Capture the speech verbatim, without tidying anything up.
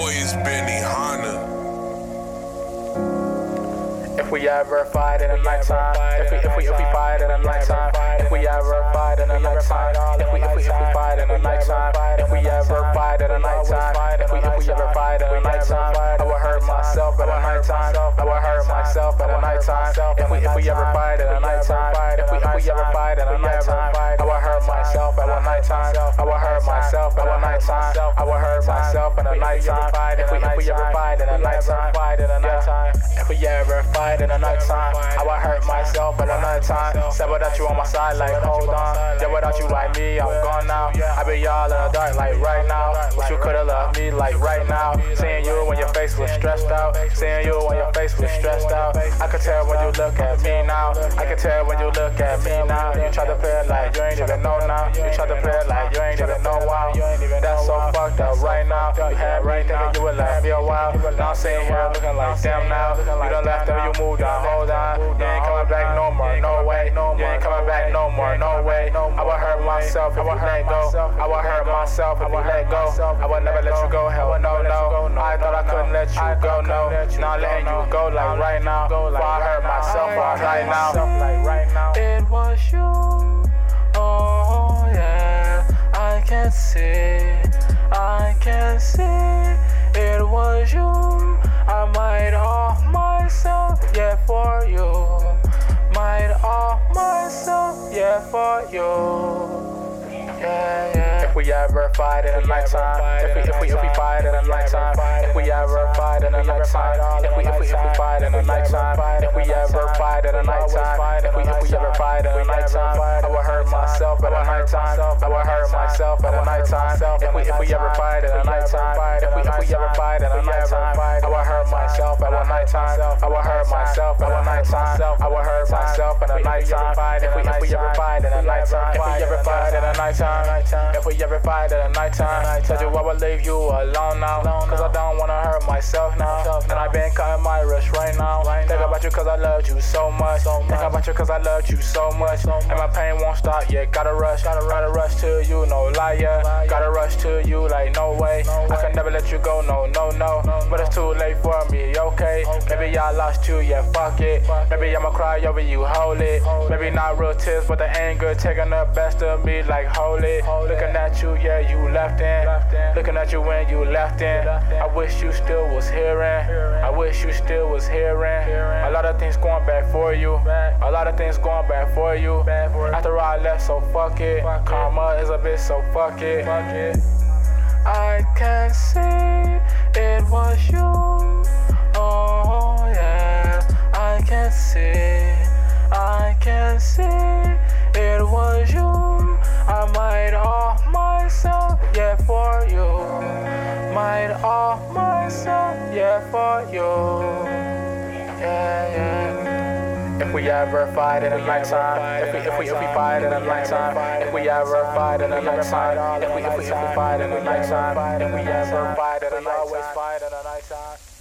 boy is Benny Hanna. If we ever fight in the nighttime, if we if we if we fight in the nighttime, if we ever fight in the nighttime, if we if we if we fight in the nighttime, if we ever fight in the nighttime, if we if we ever fight in the nighttime, I will hurt myself at the nighttime. I will hurt myself at the nighttime. If we if we ever fight in the nighttime, if we if we ever fight in the nighttime, I will hurt myself at the nighttime. I will hurt myself at the nighttime. I will hurt myself at the nighttime. If we if we ever fight in the nighttime, fight in the nighttime. If we ever fight in the nighttime, I would hurt myself in the nighttime. Said without you on my side, like hold on. Yeah, without you like me, I'm gone now. I be y'all in the dark, like right now. Wish you could've loved me, like right now. Seeing you when your face was stressed out. Seeing you when your face was stressed out. I can tell when you look at me now. I can tell when you look at me now. You try to play it like you ain't even know now. You try to play it like you ain't even know wow. That's so fucked up right now. You had me thinking you would last me a while. Now I'm sitting here looking like damn now. You done left them, you moved on, hold on. You ain't coming back no more, no way. You ain't coming back no more, no way. I would hurt myself if you let go. I would hurt myself if you let go. I would never let you go, hell no, no. I thought I couldn't let you go, no. Now letting you go like right now. Before I hurt myself right now. It was you, oh yeah. I can see, I can see. It was you. I might off myself, yeah, for you. Might off myself, yeah, for you. Yeah, yeah. If we ever fight in the nighttime, if we if we if we fight in the nighttime, if we ever fight in the nighttime, if we if we if we fight in the nighttime, if we ever fight in the nighttime, if we if we ever fight in the nighttime, I will hurt myself at the nighttime. I will hurt myself at the nighttime. If we if we ever fight in the nighttime, if we if we ever fight in the nighttime, I will hurt myself at the nighttime. I will hurt myself at the nighttime. I will hurt myself at the nighttime. If we if we ever fight in the nighttime, if we ever fight in the nighttime, if we ever fight in the nighttime, told you I would leave you alone now, cause I don't wanna hurt myself now. And I been cutting my wrist right now. Think about you cause I loved you so much. Think about you cause I loved you so much. And my pain won't stop, yeah, gotta rush. Gotta rush to you, no liar. Gotta rush to you like no way. I can never let you go, no, no, no. But it's too late for me, okay. Maybe I lost you, yeah, fuck it. Maybe I'ma cry over you, hold it. Maybe not real tears, but the anger taking the best of me like hold it. Looking at you, yeah, you left in. Looking at you when you left in. I wish you still was hearing. I wish you still was hearing. A lot of things going back for you. A lot of things going back for you. After I left, so fuck it. Karma is a bitch, so fuck it. I can see it was you. Oh yeah, I can see. I can see it was you. I might off myself, yeah, for you. Might off myself, yeah, for you. Yeah, yeah. If we ever fight in the nighttime, if we if we if we fight in the nighttime, if we ever fight in the nighttime, if we if we if we fight in the nighttime, if we ever fight in the nighttime, always fight in the nighttime.